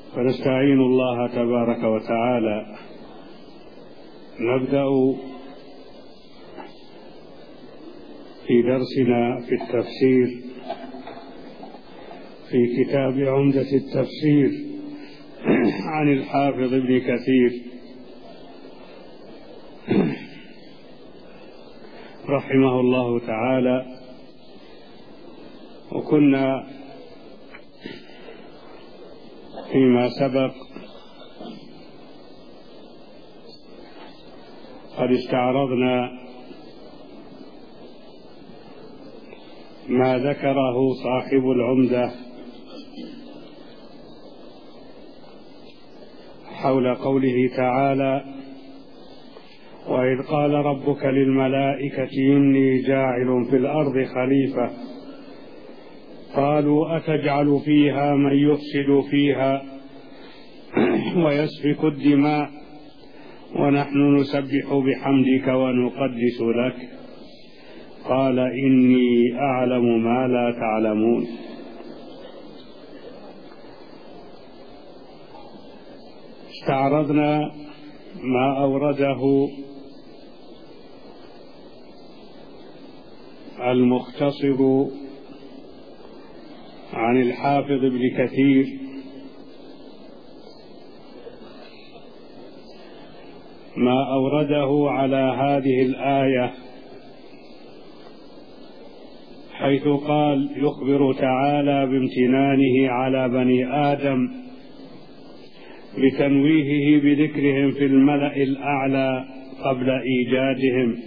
فنستعين الله تبارك وتعالى. نبدأ في درسنا في التفسير في كتاب عمدة التفسير عن الحافظ ابن كثير رحمه الله تعالى. وكنا فيما سبق قد استعرضنا ما ذكره صاحب العمدة حول قوله تعالى: وإذ قال ربك للملائكة إني جاعل في الأرض خليفة قالوا أتجعل فيها من يفسد فيها ويسفك الدماء ونحن نسبح بحمدك ونقدس لك قال إني أعلم ما لا تعلمون. استعرضنا ما أورده المختصر عن الحافظ ابن كثير ما أورده على هذه الآية، حيث قال: يخبر تعالى بامتنانه على بني آدم بتنويهه بذكرهم في الملأ الأعلى قبل إيجادهم.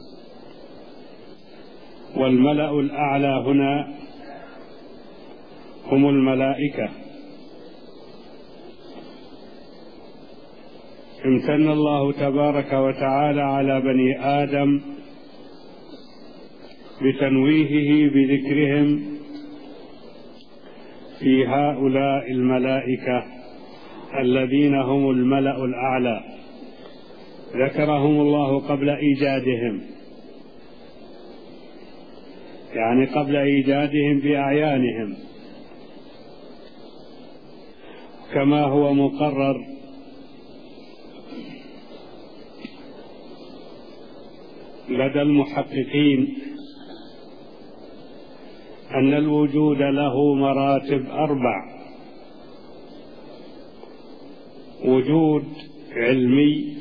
والملأ الأعلى هنا هم الملائكة. امتن الله تبارك وتعالى على بني آدم بتنويهه بذكرهم في هؤلاء الملائكة الذين هم الملأ الأعلى. ذكرهم الله قبل إيجادهم، يعني قبل إيجادهم بأعيانهم، كما هو مقرر لدى المحققين أن الوجود له مراتب 4: وجود علمي،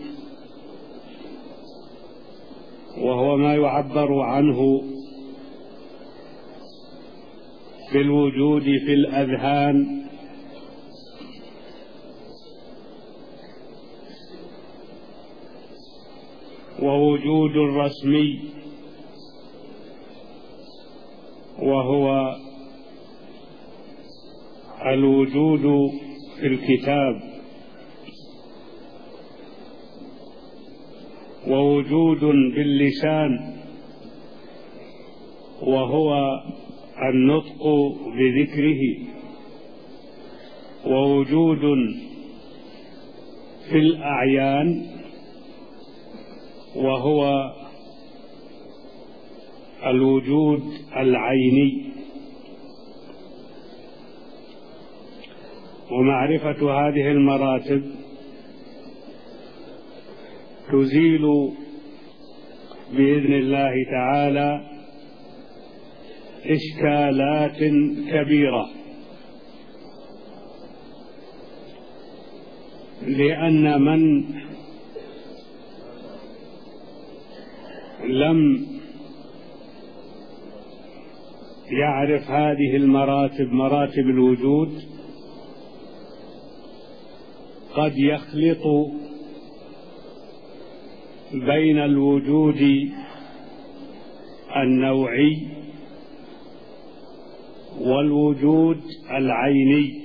وهو ما يعبر عنه بالوجود في الأذهان، ووجود رسمي، وهو الوجود في الكتاب، ووجود باللسان، وهو النطق بذكره، ووجود في الأعيان، وهو الوجود العيني. ومعرفة هذه المراتب تزيل بإذن الله تعالى إشكالات كبيرة، لأن من لم يعرف هذه المراتب، مراتب الوجود، قد يخلط بين الوجود النوعي والوجود العيني.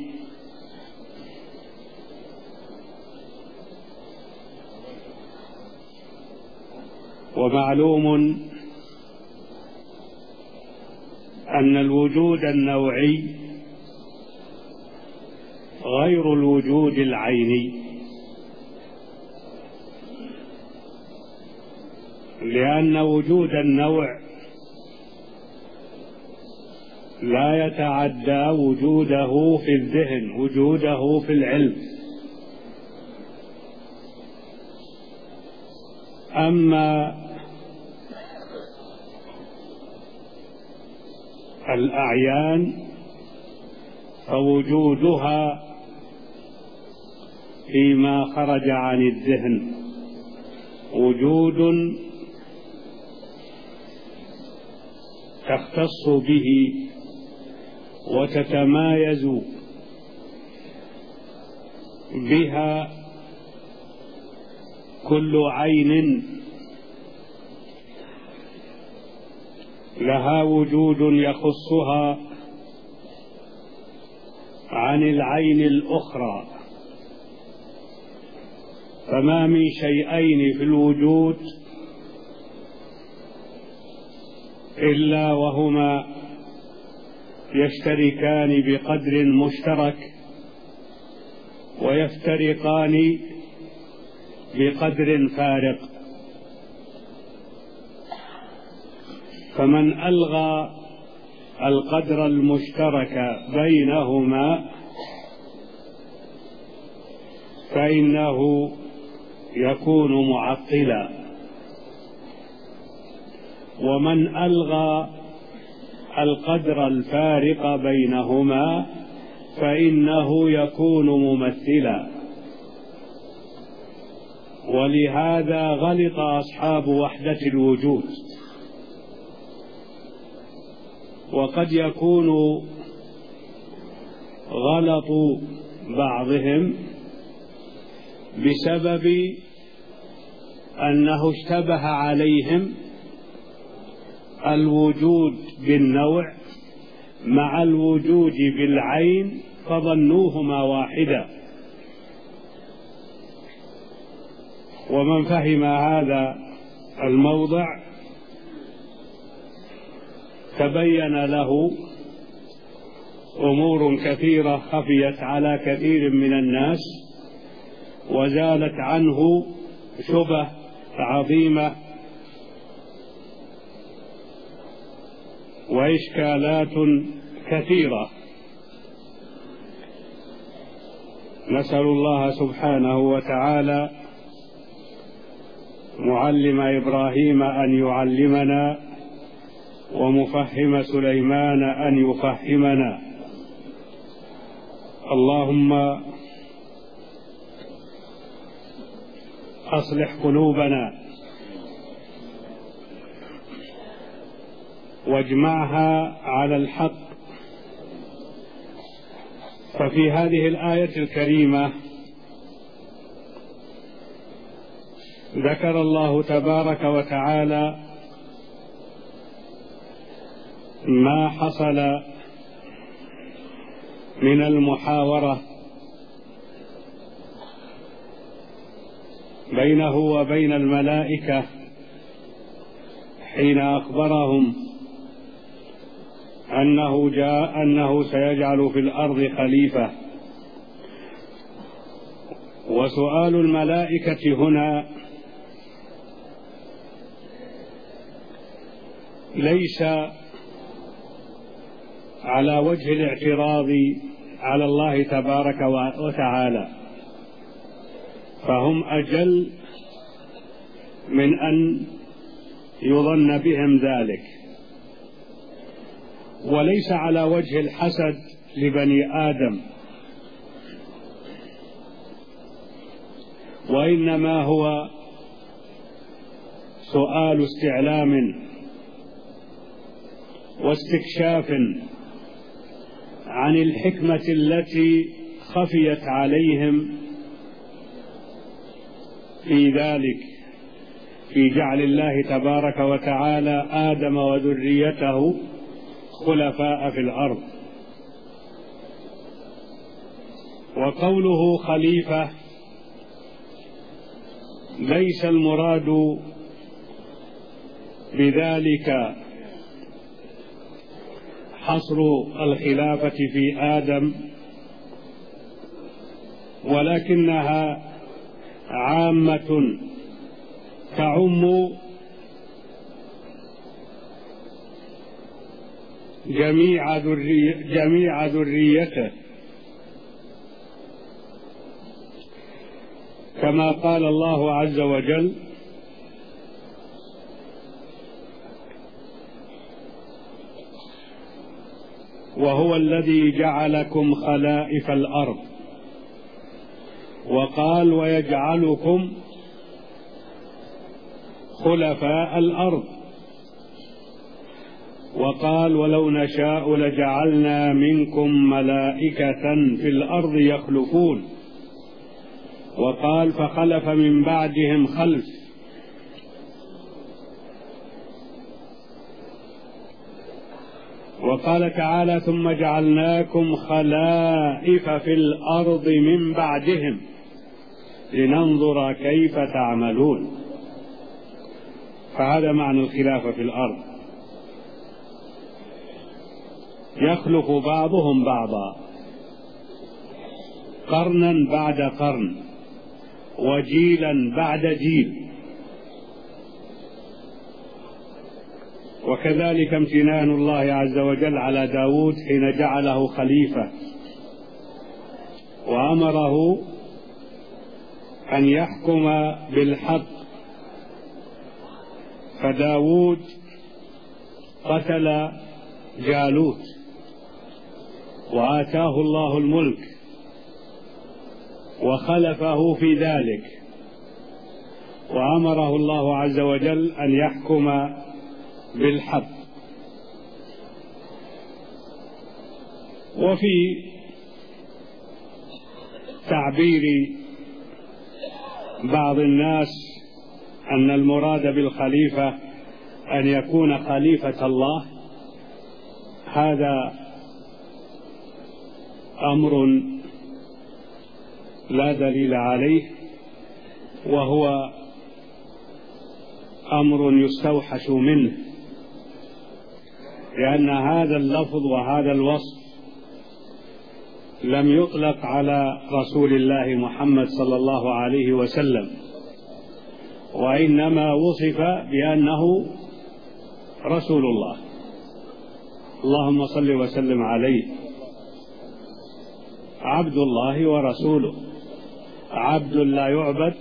ومعلوم أن الوجود النوعي غير الوجود العيني، لأن وجود النوع لا يتعدى وجوده في الذهن، وجوده في العلم. أما الأعيان فوجودها فيما خرج عن الذهن، وجود تختص به وتتمايز بها كل عين لها وجود يخصها عن العين الأخرى. فما من شيئين في الوجود إلا وهما يشتركان بقدر مشترك ويفترقان بقدر فارق. فمن ألغى القدر المشترك بينهما فإنه يكون معطلا، ومن ألغى القدر الفارق بينهما فإنه يكون ممثلا. ولهذا غلط أصحاب وحدة الوجود، وقد يكون غلط بعضهم بسبب أنه اشتبه عليهم الوجود بالنوع مع الوجود بالعين فظنوهما واحدا. ومن فهم هذا الموضع تبين له أمور كثيرة خفيت على كثير من الناس، وزالت عنه شبه عظيمة وإشكالات كثيرة. نسأل الله سبحانه وتعالى معلم إبراهيم أن يعلمنا، ومفهم سليمان أن يفهمنا. اللهم أصلح قلوبنا واجمعها على الحق. ففي هذه الآية الكريمة ذكر الله تبارك وتعالى ما حصل من المحاورة بينه وبين الملائكة حين أخبرهم أنه سيجعل في الأرض خليفة. وسؤال الملائكة هنا ليس على وجه الاعتراض على الله تبارك وتعالى، فهم أجل من أن يظن بهم ذلك، وليس على وجه الحسد لبني آدم، وإنما هو سؤال استعلام واستكشاف عن الحكمة التي خفيت عليهم في ذلك، في جعل الله تبارك وتعالى آدم وذريته خلفاء في الأرض. وقوله خليفة ليس المراد بذلك حصر الخلافة في آدم، ولكنها عامة تعم جميع ذريته، كما قال الله عز وجل: وهو الذي جعلكم خلائف الأرض. وقال: ويجعلكم خلفاء الأرض. وقال: ولو نشاء لجعلنا منكم ملائكة في الأرض يخلفون. وقال: فخلف من بعدهم خلف. وقال تعالى: ثم جعلناكم خلائف في الأرض من بعدهم لننظر كيف تعملون. فهذا معنى الخلافة في الأرض، يخلف بعضهم بعضا قرنا بعد قرن وجيلا بعد جيل. وكذلك امتنان الله عز وجل على داود حين جعله خليفة وأمره أن يحكم بالحق، فداود قتل جالوت وآتاه الله الملك وخلفه في ذلك، وأمره الله عز وجل أن يحكم بالحق. وفي تعبير بعض الناس أن المراد بالخليفة أن يكون خليفة الله، هذا أمر لا دليل عليه، وهو أمر يستوحش منه، لأن هذا اللفظ وهذا الوصف لم يطلق على رسول الله محمد صلى الله عليه وسلم، وإنما وصف بأنه رسول الله. اللهم صل وسلم عليه. عبد الله ورسوله، عبد لا يعبد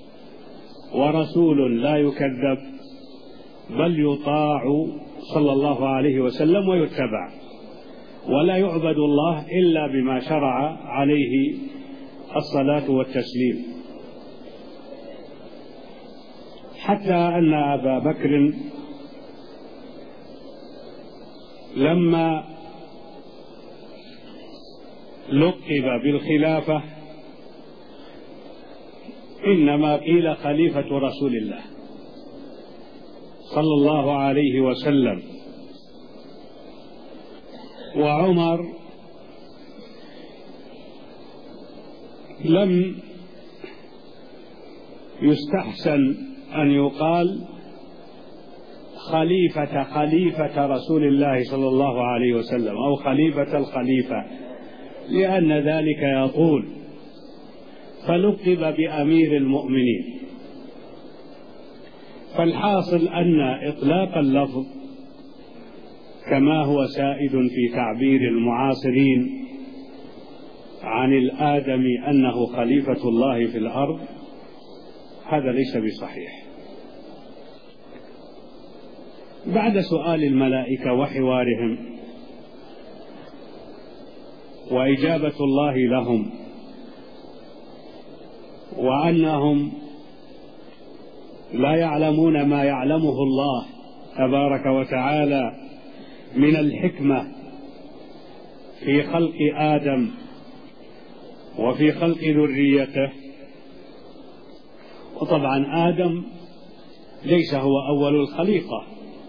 ورسول لا يكذب، بل يطاع صلى الله عليه وسلم ويتبع، ولا يعبد الله إلا بما شرع عليه الصلاة والتسليم. حتى أن أبا بكر لما لقب بالخلافة إنما قيل خليفة رسول الله صلى الله عليه وسلم. وعمر لم يستحسن أن يقال خليفة رسول الله صلى الله عليه وسلم أو خليفة الخليفة، لأن ذلك يطول، فلقب بأمير المؤمنين. فالحاصل أن إطلاق اللفظ كما هو سائد في تعبير المعاصرين عن الآدمي أنه خليفة الله في الأرض، هذا ليس بصحيح. بعد سؤال الملائكة وحوارهم وإجابة الله لهم وأنهم لا يعلمون ما يعلمه الله تبارك وتعالى من الحكمة في خلق آدم وفي خلق ذريته. وطبعا آدم ليس هو أول الخليقة،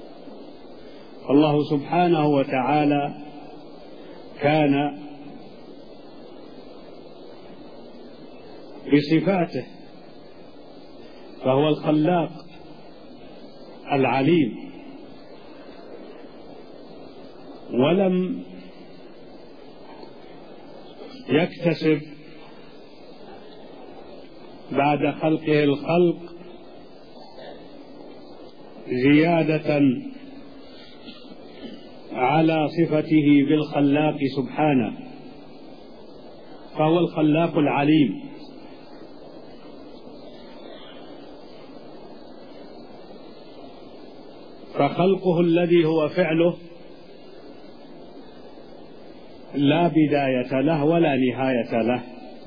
الله سبحانه وتعالى كان بصفاته، فهو الخلاق العليم، ولم يكتسب بعد خلقه الخلق زيادة على صفته بالخلاق سبحانه، فهو الخلاق العليم. فخلقه الذي هو فعله لا بداية له ولا نهاية له،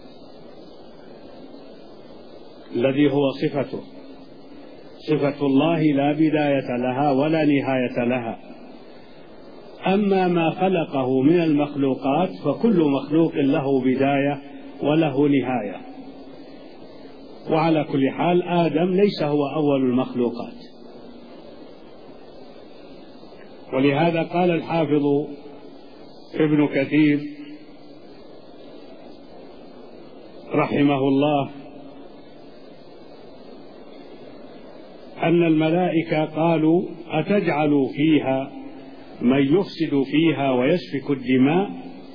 الذي هو صفته، صفة الله لا بداية لها ولا نهاية لها. أما ما خلقه من المخلوقات فكل مخلوق له بداية وله نهاية. وعلى كل حال آدم ليس هو أول المخلوقات، ولهذا قال الحافظ ابن كثير رحمه الله أن الملائكة قالوا: أتجعل فيها من يفسد فيها ويسفك الدماء؟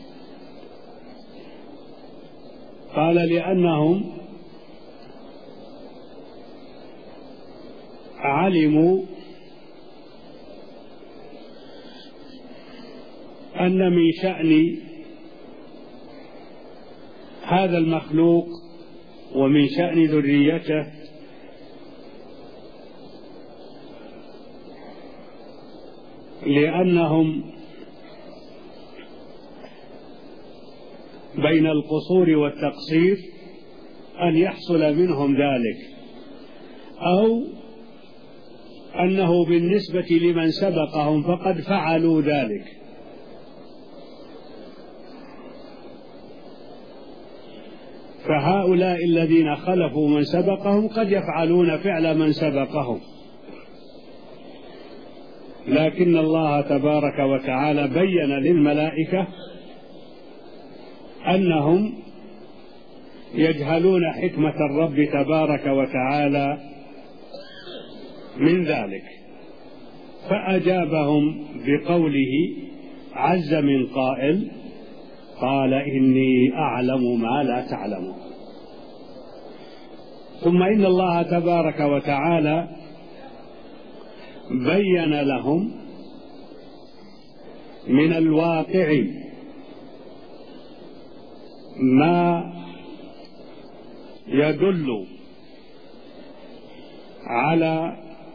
قال: لأنهم علموا أن من شأن هذا المخلوق ومن شأن ذريته لأنهم بين القصور والتقصير أن يحصل منهم ذلك، أو أنه بالنسبة لمن سبقهم فقد فعلوا ذلك. فهؤلاء الذين خلفوا من سبقهم قد يفعلون فعل من سبقهم، لكن الله تبارك وتعالى بين للملائكة أنهم يجهلون حكمة الرب تبارك وتعالى من ذلك، فأجابهم بقوله عز من قائل: قال: إني أعلم ما لا تعلمون. ثم إن الله تبارك وتعالى بين لهم من الواقع ما يدل على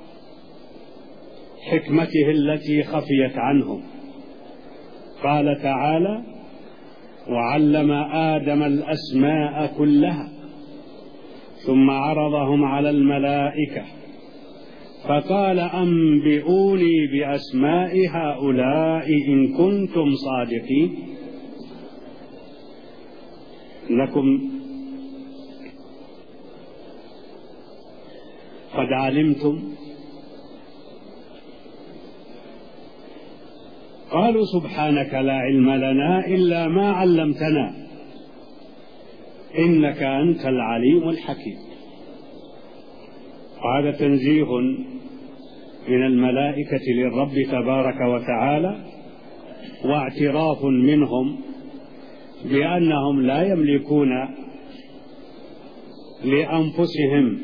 حكمته التي خفيت عنهم. قال تعالى: وعلم آدم الأسماء كلها ثم عرضهم على الملائكة فقال: أنبئوني بأسماء هؤلاء إن كنتم صادقين. إنكم قد علمتم. قالوا: سبحانك لا علم لنا إلا ما علمتنا إنك أنت العليم الحكيم. وهذا تنزيه من الملائكة للرب تبارك وتعالى، واعتراف منهم بأنهم لا يملكون لأنفسهم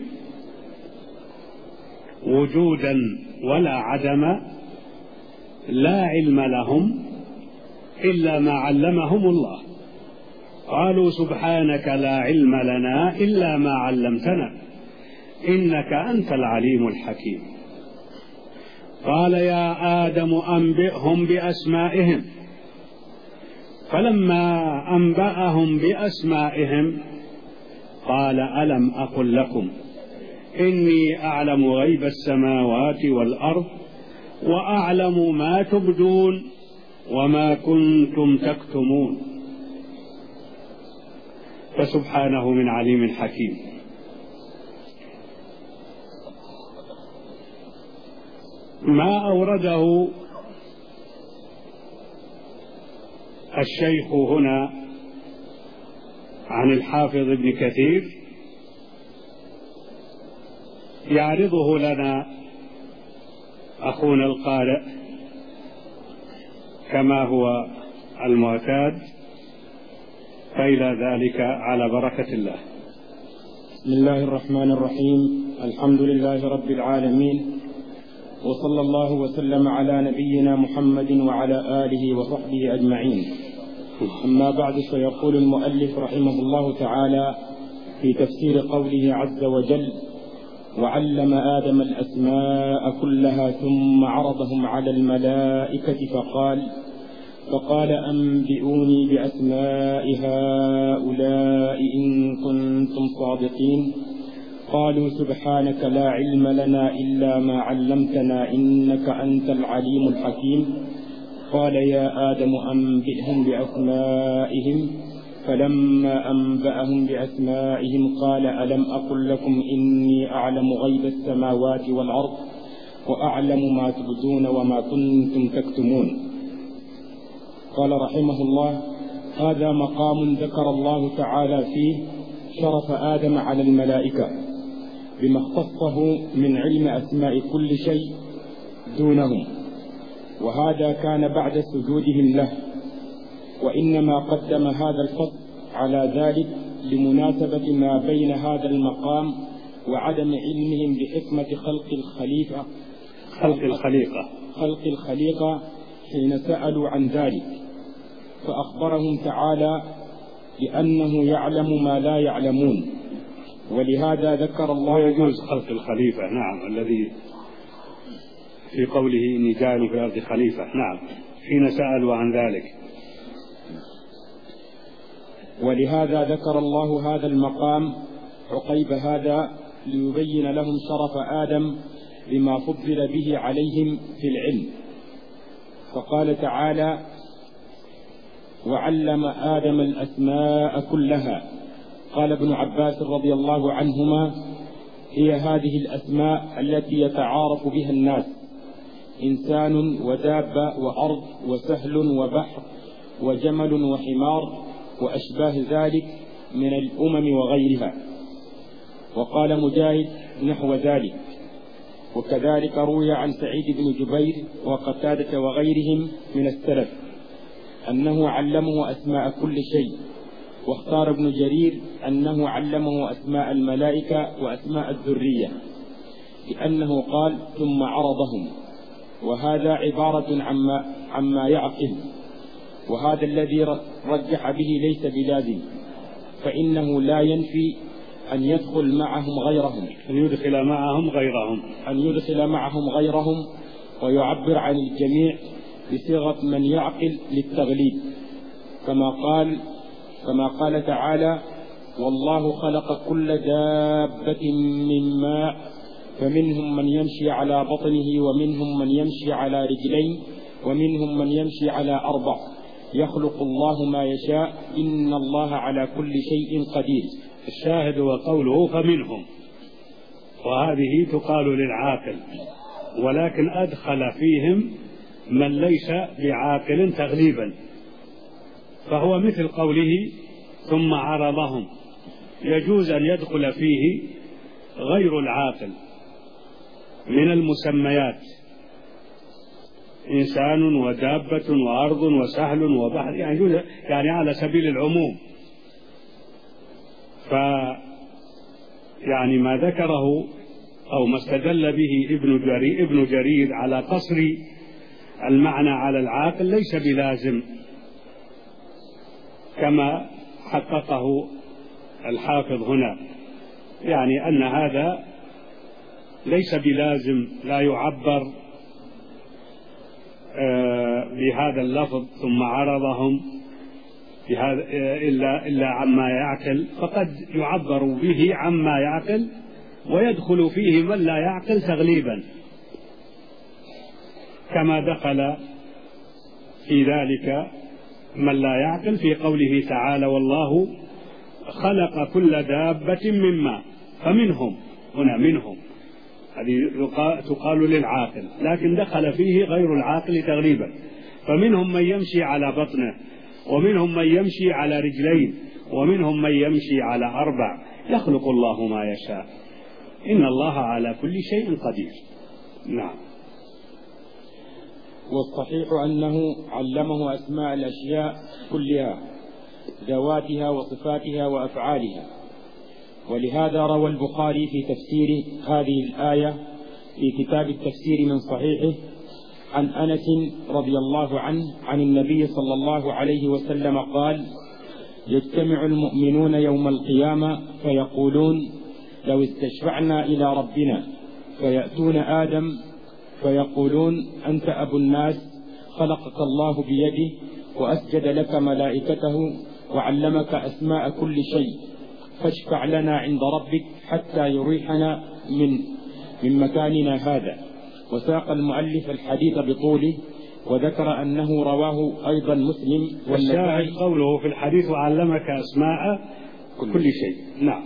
وجودا ولا عدما، لا علم لهم إلا ما علمهم الله. قالوا: سبحانك لا علم لنا إلا ما علمتنا إنك أنت العليم الحكيم. قال: يا آدم أنبئهم بأسمائهم. فلما أنبأهم بأسمائهم قال: ألم أقل لكم إني أعلم غيب السماوات والأرض وأعلم ما تبدون وما كنتم تكتمون. فسبحانه من عليم حكيم. ما أورده الشيخ هنا عن الحافظ ابن كثير يعرضه لنا أخونا القارئ كما هو المعتاد، فإلى ذلك على بركة الله. بسم الله الرحمن الرحيم. الحمد لله رب العالمين، وصلى الله وسلم على نبينا محمد وعلى آله وصحبه أجمعين. أما بعد، فيقول المؤلف رحمه الله تعالى في تفسير قوله عز وجل: وعلم آدم الأسماء كلها ثم عرضهم على الملائكة فقال أنبئوني بأسماء هؤلاء إن كنتم صادقين. قالوا سبحانك لا علم لنا إلا ما علمتنا إنك أنت العليم الحكيم. قال يا آدم أنبئهم بأسمائهم. فلما أنبأهم بأسمائهم قال ألم أقل لكم إني أعلم غيب السماوات والأرض وأعلم ما تبدون وما كنتم تكتمون. قال رحمه الله: هذا مقام ذكر الله تعالى فيه شرف آدم على الملائكة بما اختصه من علم أسماء كل شيء دونهم، وهذا كان بعد سجودهم له، وإنما قدم هذا الفضل على ذلك لمناسبة ما بين هذا المقام وعدم علمهم بحكمة خلق الخليقة حين سألوا عن ذلك، فأخبرهم تعالى بأنه يعلم ما لا يعلمون. ولهذا ذكر الله يجوز خلق الخليفة، نعم، الذي في قوله إني جاعل في الأرض خليفة، نعم، حين سألوا عن ذلك. ولهذا ذكر الله هذا المقام عقيب هذا ليبين لهم شرف آدم بما فضل به عليهم في العلم. فقال تعالى: وعلم آدم الأسماء كلها. قال ابن عباس رضي الله عنهما: هي هذه الأسماء التي يتعارف بها الناس: إنسان ودابة وأرض وسهل وبحر وجمل وحمار وأشباه ذلك من الأمم وغيرها. وقال مجاهد نحو ذلك. وكذلك روي عن سعيد بن جبير وقتادة وغيرهم من السلف أنه علمه أسماء كل شيء. واختار ابن جرير أنه علمه أسماء الملائكة وأسماء الذرية، لأنه قال ثم عرضهم، وهذا عبارة عما يعقل، وهذا الذي رجح به ليس بلازم، فإنه لا ينفي أن يدخل معهم غيرهم، أن يدخل معهم غيرهم ويعبر عن الجميع بصيغة من يعقل للتغليب، كما قال تعالى: والله خلق كل دابة من ماء فمنهم من يمشي على بطنه ومنهم من يمشي على رجلين ومنهم من يمشي على 4 يخلق الله ما يشاء إن الله على كل شيء قدير. الشاهد وقوله فمنهم، وهذه تقال للعاقل، ولكن أدخل فيهم من ليس بعاقل تغليبا، فهو مثل قوله ثم عرضهم، يجوز أن يدخل فيه غير العاقل من المسميات: إنسان ودابة وأرض وسهل وبحر، يعني على سبيل العموم. يعني ما ذكره أو ما استدل به ابن جرير على قصر المعنى على العاقل ليس بلازم، كما حققه الحافظ هنا، يعني أن هذا ليس بلازم، لا يعبر بهذا اللفظ ثم عرضهم إلا عما يعقل، فقد يعبر به عما يعقل ويدخل فيه من لا يعقل تغليبا، كما دخل في ذلك من لا يعقل في قوله تعالى: والله خلق كل دابة من ماء. فمنهم هنا منهم، هذه تقال للعاقل، لكن دخل فيه غير العاقل تغليبا. فمنهم من يمشي على بطنه، ومنهم من يمشي على رجلين، ومنهم من يمشي على 4 يخلق الله ما يشاء إن الله على كل شيء قدير. نعم. والصحيح أنه علمه أسماء الأشياء كلها، ذواتها وصفاتها وأفعالها. ولهذا روى البخاري في تفسير هذه الآية في كتاب التفسير من صحيحه عن أنس رضي الله عنه عن النبي صلى الله عليه وسلم قال: يجتمع المؤمنون يوم القيامة فيقولون: لو استشفعنا إلى ربنا، فيأتون آدم فيقولون: أنت أبو الناس، خلقك الله بيده وأسجد لك ملائكته وعلمك أسماء كل شيء، فاشفع لنا عند ربك حتى يريحنا من مكاننا هذا. وساق المؤلف الحديث بطوله، وذكر أنه رواه أيضا مسلم. والشاهد قوله في الحديث: وعلمك أسماء كل شيء. نعم.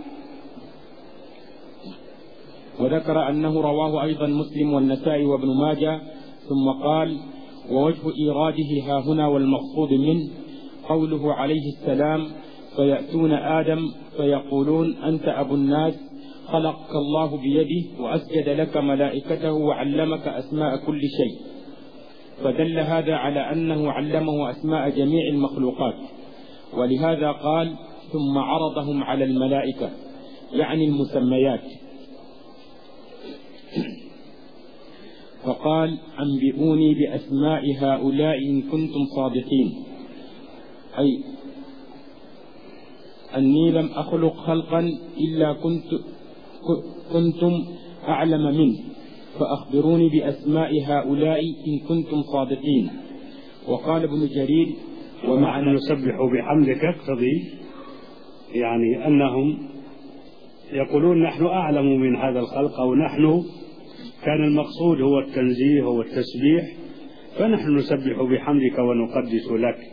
وذكر أنه رواه أيضا مسلم والنسائي وابن ماجه. ثم قال: ووجه إيراده ها هنا والمقصود منه قوله عليه السلام: فيأتون آدم فيقولون: أنت أبو الناس، خلقك الله بيده وأسجد لك ملائكته وعلمك أسماء كل شيء. فدل هذا على أنه علمه أسماء جميع المخلوقات، ولهذا قال: ثم عرضهم على الملائكة، يعني المسميات، فقال: أنبئوني بأسماء هؤلاء إن كنتم صادقين، أي أني لم أخلق خلقا إلا كنتم أعلم منه، فأخبروني بأسماء هؤلاء إن كنتم صادقين. وقال ابن جرير: ومعنى نسبح بحمدك اقتضي يعني أنهم يقولون نحن أعلم من هذا الخلق، أو نحن كان المقصود هو التنزيه والتسبيح، فنحن نسبح بحمدك ونقدس لك.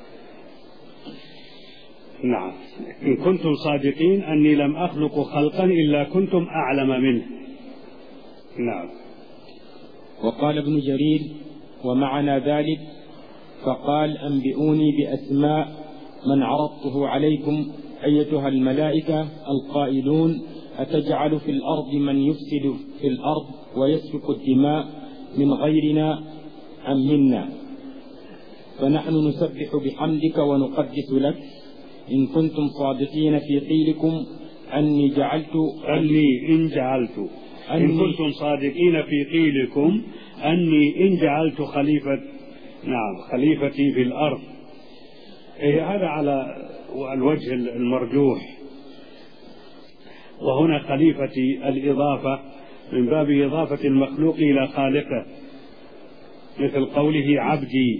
نعم. إن كنتم صادقين أني لم أخلق خلقا إلا كنتم أعلم منه. نعم. وقال ابن جرير: ومعنى ذلك فقال: أنبئوني بأسماء من عرضته عليكم أيتها الملائكة القائلون: أتجعل في الأرض من يفسد في الأرض ويسفك الدماء من غيرنا أم منا؟ فنحن نسبح بحمدك ونقدس لك إن كنتم صادقين في قيلكم إن كنتم صادقين في قيلكم أني إن جعلت خليفتي في الأرض. هذا على الوجه المرجوح. وهنا خليفتي الإضافة من باب إضافة المخلوق إلى خالقه، مثل قوله عبدي،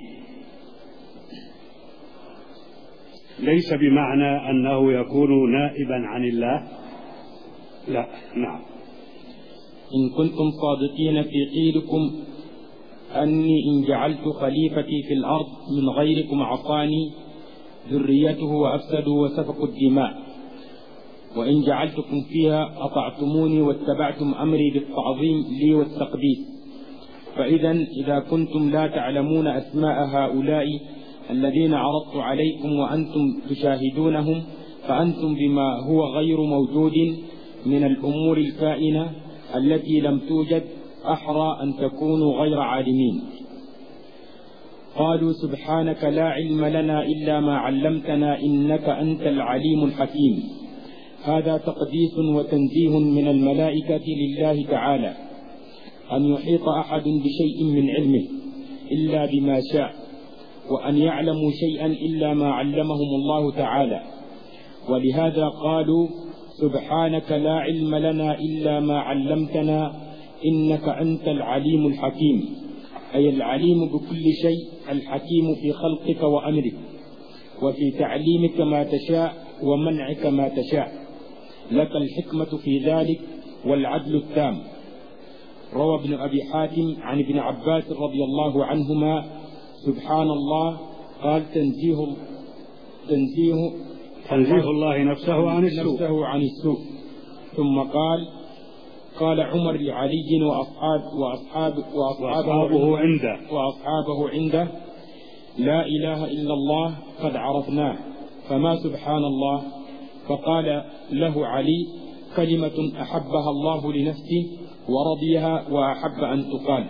ليس بمعنى أنه يكون نائبا عن الله، لا. نعم. إن كنتم صادقين في قيلكم أني إن جعلت خليفتي في الأرض من غيركم عصاني ذريته وأفسدوا وسفكوا الدماء، وإن جعلتكم فيها أطعتموني واتبعتم أمري بالتعظيم لي والتقديس. فإذا إذا كنتم لا تعلمون أسماء هؤلاء الذين عرضت عليكم وأنتم تشاهدونهم، فأنتم بما هو غير موجود من الأمور الكائنة التي لم توجد أحرى أن تكونوا غير عالمين. قالوا: سبحانك لا علم لنا إلا ما علمتنا إنك أنت العليم الحكيم. هذا تقديس وتنزيه من الملائكة لله تعالى، أن يحيط أحد بشيء من علمه إلا بما شاء، وأن يعلموا شيئا إلا ما علمهم الله تعالى. ولهذا قالوا: سبحانك لا علم لنا إلا ما علمتنا إنك أنت العليم الحكيم، أي العليم بكل شيء، الحكيم في خلقك وأمرك، وفي تعليمك ما تشاء ومنعك ما تشاء، لك الحكمة في ذلك والعدل التام. روى ابن أبي حاتم عن ابن عباس رضي الله عنهما: سبحان الله، قال تنزيه الله نفسه عن السوء. ثم قال عمر لعلي وأصحابه عنده: لا إله إلا الله قد عرفناه، فما سبحان الله؟ فقال له علي: كلمة أحبها الله لنفسه ورضيها وأحب أن تقال.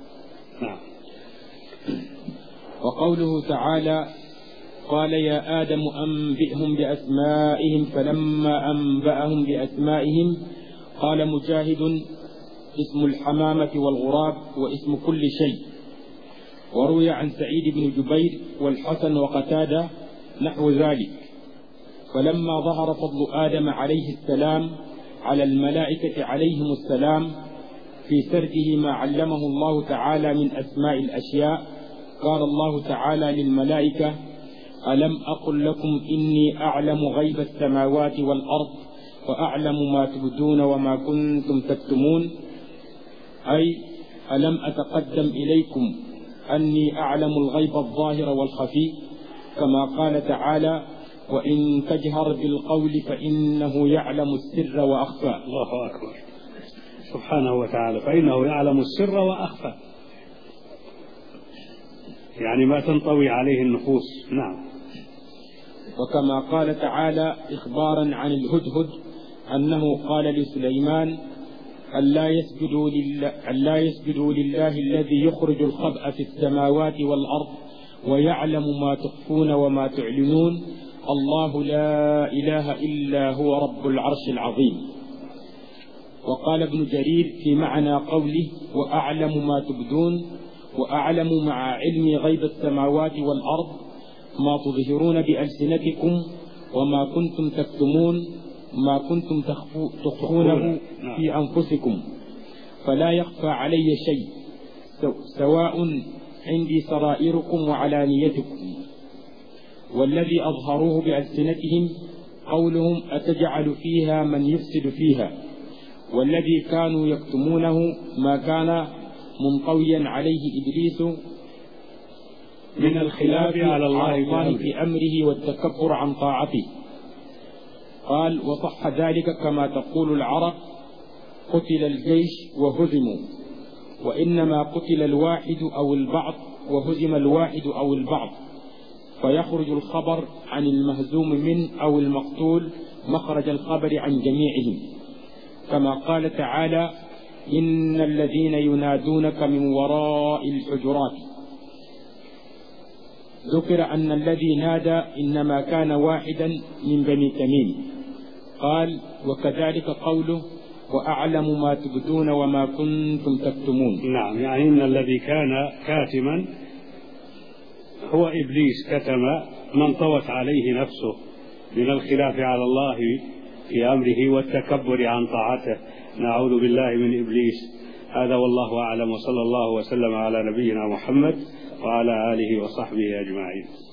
وقوله تعالى: قال يا آدم أنبئهم بأسمائهم، فلما أنبأهم بأسمائهم قال مجاهد: اسم الحمامة والغراب واسم كل شيء. وروي عن سعيد بن جبير والحسن وقتادة نحو ذلك. فلما ظهر فضل آدم عليه السلام على الملائكة عليهم السلام في سرده ما علمه الله تعالى من أسماء الأشياء، قال الله تعالى للملائكة: ألم أقل لكم إني أعلم غيب السماوات والأرض وأعلم ما تبدون وما كنتم تكتمون؟ أي ألم أتقدم إليكم أني أعلم الغيب الظاهر والخفي، كما قال تعالى: وإن تجهر بالقول فإنه يعلم السر وأخفى. الله أكبر، سبحانه وتعالى، فإنه يعلم السر وأخفى، يعني ما تنطوي عليه النفوس. نعم. وكما قال تعالى إخبارا عن الهدهد أنه قال لسليمان: ألا يسجدوا لله الذي يخرج الخبأ في السماوات والأرض ويعلم ما تخفون وما تعلنون، الله لا إله إلا هو رب العرش العظيم. وقال ابن جرير في معنى قوله: وأعلم ما تبدون، وأعلم مع علم غيب السماوات والأرض ما تظهرون بألسنتكم وما كنتم تكتمون، ما كنتم تخفونه في أنفسكم، فلا يخفى علي شيء، سواء عندي سرائركم وعلانيتكم. والذي أظهروه بألسنتهم قولهم: أتجعل فيها من يفسد فيها، والذي كانوا يكتمونه ما كان منطويا عليه إبليس من الخلاف على الله في أمره والتكبر عن طاعته. قال: وصح ذلك كما تقول العرب: قتل الجيش وهزموا، وإنما قتل الواحد أو البعض وهزم الواحد أو البعض، فيخرج الخبر عن المهزوم منه أو المقتول مخرج الخبر عن جميعهم، كما قال تعالى: إن الذين ينادونك من وراء الحجرات. ذكر أن الذي نادى إنما كان واحدا من بني تميم. قال: وكذلك قوله: وأعلم ما تبدون وما كنتم تكتمون. نعم، يعني إن الذي كان كاتما هو إبليس، كتم من طوت عليه نفسه من الخلاف على الله في أمره والتكبر عن طاعته. نعوذ بالله من إبليس. هذا والله أعلم، وصلى الله وسلم على نبينا محمد وعلى آله وصحبه أجمعين.